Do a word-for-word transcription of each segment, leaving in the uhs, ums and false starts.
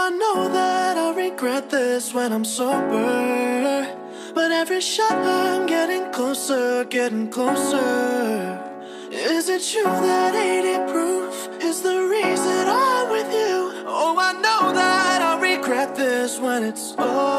I know that I'll regret this when I'm sober, but every shot I'm getting closer, getting closer. Is it true that eighty proof is the reason I'm with you? Oh, I know that I'll regret this when it's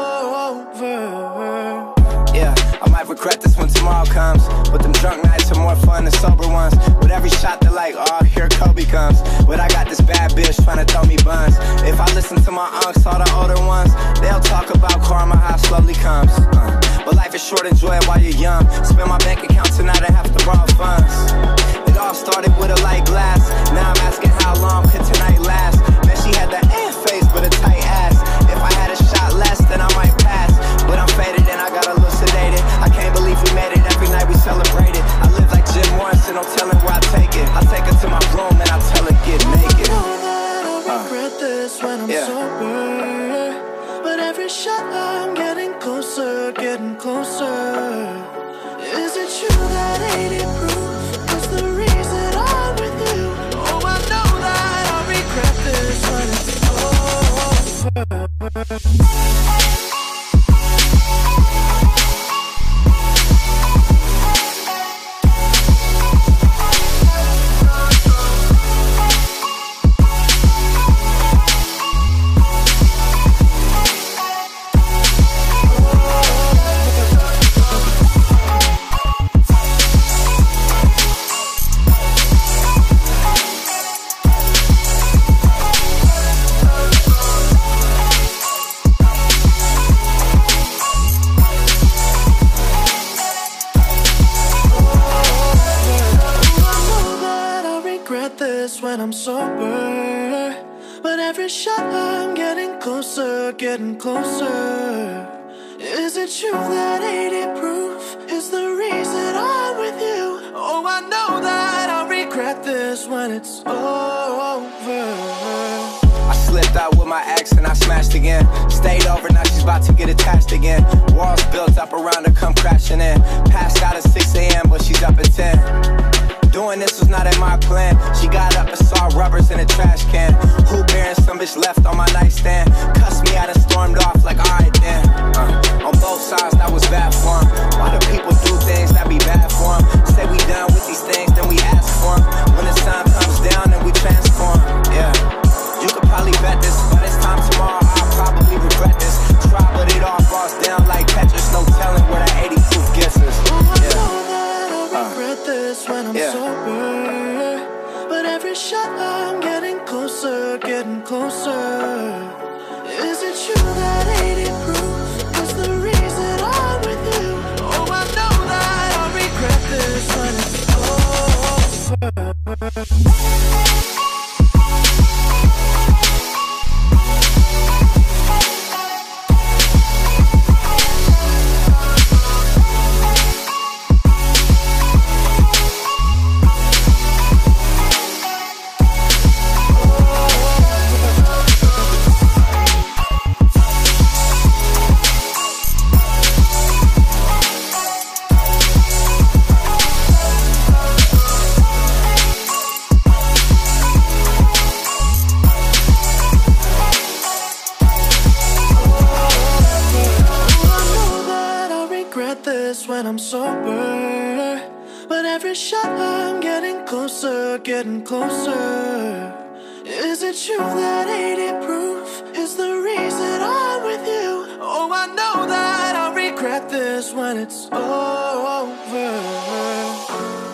over. Yeah, I might regret this when tomorrow comes, but them drunk nights are more fun than sober ones. With every shot they're like, oh, here Kobe comes. But I got this bad bitch trying to throw me buns. If I listen to my unks, all the older ones, they'll talk about karma, how it slowly comes. uh, But life is short, enjoy it while you're young. Spend my bank account tonight, I have to borrow funds. It all started with a light glass. Now I'm asking how long could tonight last. Man, she had the ass face but a tight ass. If I had a shot less, then I might pass. But I'm faded and I got a little sedated. I can't believe we made it, every night we celebrated. I live like Jim Morrison, no telling where I take it. I take her to my room and I tell her get naked. I know that I'll regret uh, this when I'm yeah. sober, but every shot I'm getting closer, getting closer. Is it true that eighty proof is the reason I'm with you? Oh, I know that I'll regret this when it's over. When I'm sober, but every shot I'm getting closer, getting closer. Is it true that eighty proof is the reason I'm with you? Oh, I know that I'll regret this when it's over. I slipped out with my ex and I smashed again. Stayed over, now she's about to get attached again. Walls built up around her, come crashing in. Passed out at six A M but she's up at ten. Doing this was not in my plan. She got up and saw rubbers in a trash can. Who bearing some bitch left on my nightstand. Cussed me out and stormed off like alright then. uh, On both sides that was bad for him. Why do people do things that be bad for them? Say we done with these things, then we ask for them. When the sun comes down, then we transform. Yeah, you could probably bet this, but this time tomorrow I'll probably regret this. Try but it all falls down like Tetris. No telling where that eighty proof gets us. This when I'm yeah. sober, but every shot I'm getting closer, getting closer. Is it true that eighty proof is the reason I'm with you? Oh, I know that I'll regret this when it's over. When I'm sober, but every shot I'm getting closer, getting closer. Is it true that eighty proof is the reason I'm with you? Oh, I know that I'll regret this when it's over.